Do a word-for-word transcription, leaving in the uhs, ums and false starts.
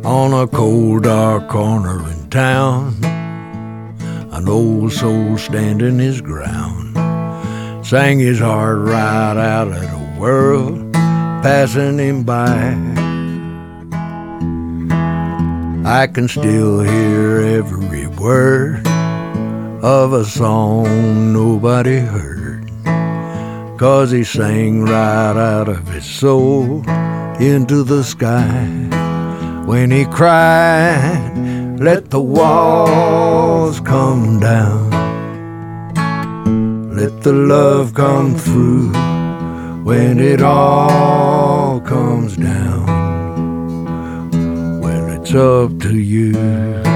on a cold, dark corner in town. An old soul standing his ground, sang his heart right out of the world, passing him by. I can still hear every word of a song nobody heard, 'cause he sang right out of his soul into the sky. When he cried, let the walls come down, let the love come through. When it all comes down, well, it's up to you.